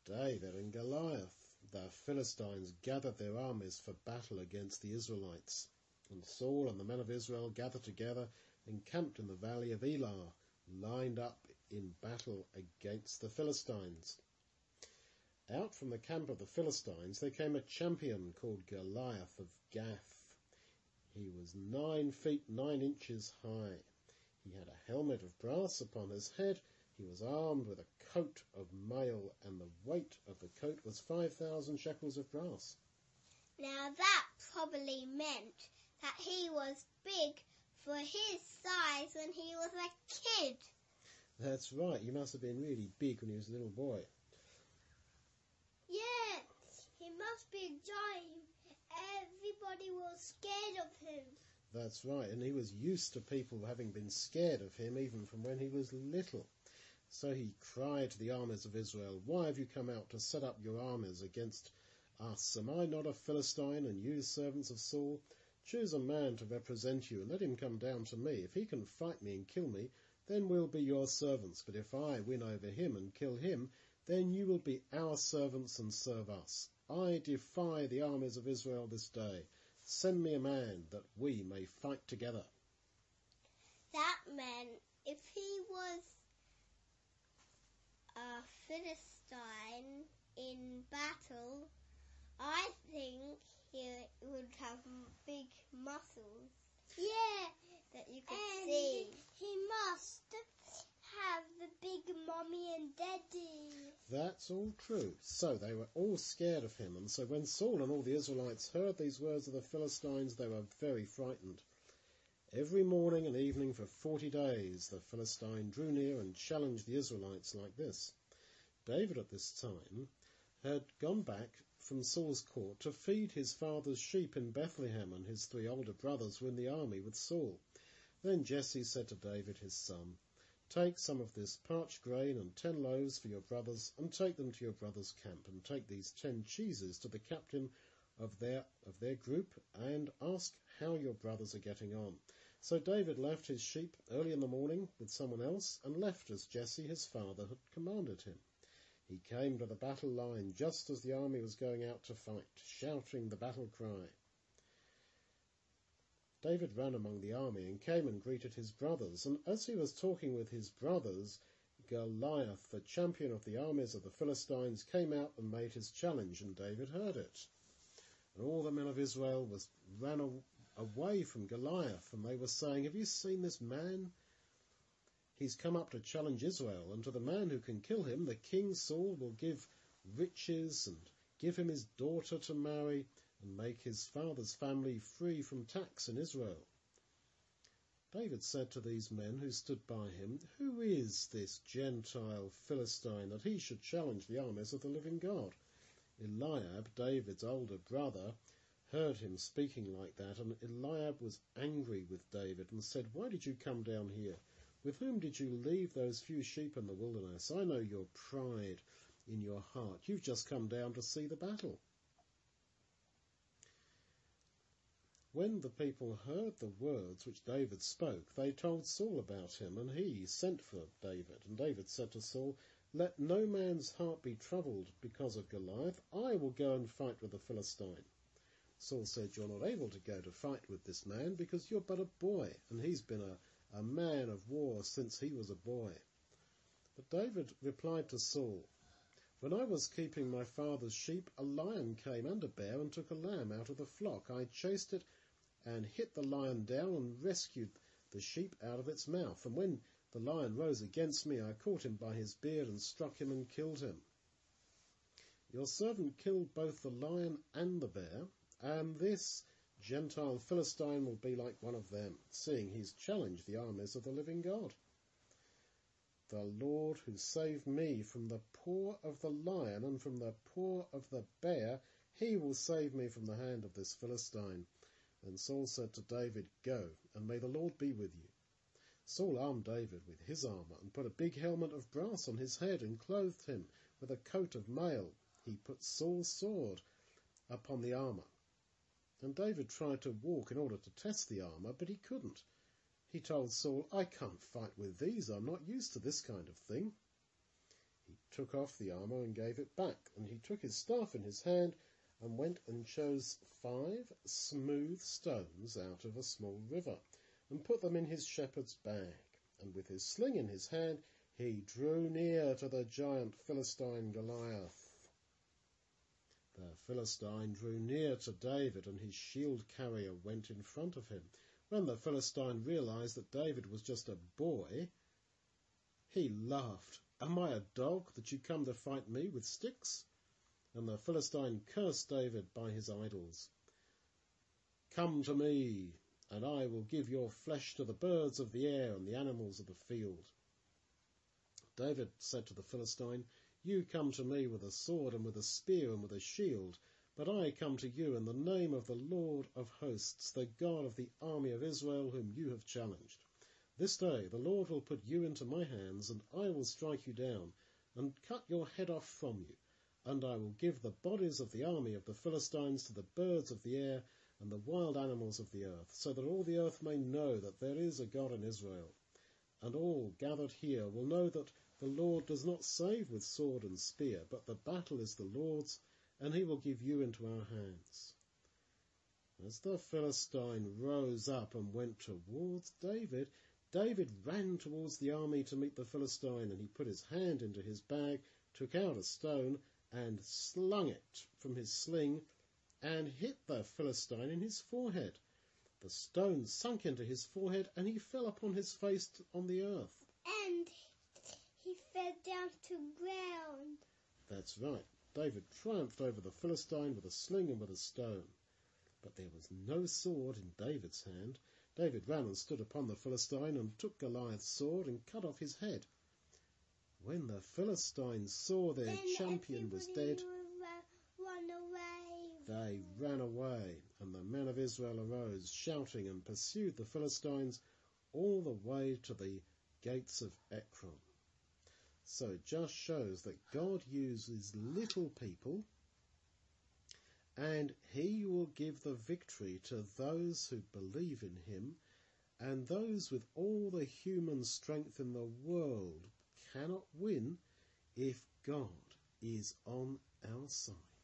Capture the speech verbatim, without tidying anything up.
David and Goliath. The Philistines gathered their armies for battle against the Israelites, and Saul and the men of Israel gathered together and camped in the valley of Elah, lined up in battle against the Philistines. Out from the camp of the Philistines there came a champion called Goliath of Gath. He was nine feet nine inches high. He had a helmet of brass upon his head. He was armed with a coat of mail, and the weight of the coat was five thousand shekels of brass. Now that probably meant that he was big for his size when he was a kid. That's right, he must have been really big when he was a little boy. Yes, he must be a giant. Everybody was scared of him. That's right, and he was used to people having been scared of him even from when he was little. So he cried to the armies of Israel, "Why have you come out to set up your armies against us? Am I not a Philistine, and you servants of Saul? Choose a man to represent you, and let him come down to me. If he can fight me and kill me, then we'll be your servants. But if I win over him and kill him, then you will be our servants and serve us. I defy the armies of Israel this day. Send me a man that we may fight together." That meant if he was a Philistine in battle, I think he would have big muscles. Yeah, that you could and see. He must have the big mommy and daddy. That's all true. So they were all scared of him, and so when Saul and all the Israelites heard these words of the Philistines, they were very frightened. Every morning and evening for forty days the Philistine drew near and challenged the Israelites like this. David at this time had gone back from Saul's court to feed his father's sheep in Bethlehem, and his three older brothers were in the army with Saul. Then Jesse said to David his son, "Take some of this parched grain and ten loaves for your brothers, and take them to your brother's camp, and take these ten cheeses to the captain of their of their group, and ask how your brothers are getting on." So David left his sheep early in the morning with someone else, and left as Jesse his father had commanded him. He came to the battle line just as the army was going out to fight, shouting the battle cry. David ran among the army and came and greeted his brothers, and as he was talking with his brothers, Goliath, the champion of the armies of the Philistines, came out and made his challenge, and David heard it. And all the men of Israel was, ran a, away from Goliath, and they were saying, "Have you seen this man? He's come up to challenge Israel, and to the man who can kill him, the king Saul will give riches and give him his daughter to marry and make his father's family free from tax in Israel." David said to these men who stood by him, "Who is this Gentile Philistine that he should challenge the armies of the living God?" Eliab, David's older brother, heard him speaking like that, and Eliab was angry with David and said, "Why did you come down here? With whom did you leave those few sheep in the wilderness? I know your pride in your heart. You've just come down to see the battle." When the people heard the words which David spoke, they told Saul about him, and he sent for David. And David said to Saul, "Let no man's heart be troubled because of Goliath. I will go and fight with the Philistine." Saul said, "You're not able to go to fight with this man because you're but a boy, and he's been a, a man of war since he was a boy." But David replied to Saul, "When I was keeping my father's sheep, a lion came and a bear and took a lamb out of the flock. I chased it and hit the lion down and rescued the sheep out of its mouth. And when the lion rose against me, I caught him by his beard and struck him and killed him. Your servant killed both the lion and the bear, and this Gentile Philistine will be like one of them, seeing he's challenged the armies of the living God. The Lord who saved me from the paw of the lion and from the paw of the bear, he will save me from the hand of this Philistine." And Saul said to David, "Go, and may the Lord be with you." Saul armed David with his armour and put a big helmet of brass on his head and clothed him with a coat of mail. He put Saul's sword upon the armour. And David tried to walk in order to test the armour, but he couldn't. He told Saul, "I can't fight with these. I'm not used to this kind of thing." He took off the armour and gave it back. And he took his staff in his hand and went and chose five smooth stones out of a small river and put them in his shepherd's bag. And with his sling in his hand, he drew near to the giant Philistine Goliath. The Philistine drew near to David, and his shield carrier went in front of him. When the Philistine realized that David was just a boy, he laughed. "Am I a dog that you come to fight me with sticks?" And the Philistine cursed David by his idols. "Come to me, and I will give your flesh to the birds of the air and the animals of the field." David said to the Philistine, "You come to me with a sword and with a spear and with a shield, but I come to you in the name of the Lord of hosts, the God of the army of Israel, whom you have challenged. This day the Lord will put you into my hands, and I will strike you down and cut your head off from you, and I will give the bodies of the army of the Philistines to the birds of the air and the wild animals of the earth, so that all the earth may know that there is a God in Israel. And all gathered here will know that the Lord does not save with sword and spear, but the battle is the Lord's, and he will give you into our hands." As the Philistine rose up and went towards David, David ran towards the army to meet the Philistine, and he put his hand into his bag, took out a stone, and slung it from his sling, and hit the Philistine in his forehead. The stone sunk into his forehead, and he fell upon his face on the earth. And he fell down to ground. That's right. David triumphed over the Philistine with a sling and with a stone. But there was no sword in David's hand. David ran and stood upon the Philistine and took Goliath's sword and cut off his head. When the Philistines saw their then champion was dead, run away. They ran away, and the men of Israel arose, shouting, and pursued the Philistines all the way to the gates of Ekron. So it just shows that God uses little people, and he will give the victory to those who believe in him, and those with all the human strength in the world cannot win if God is on our side.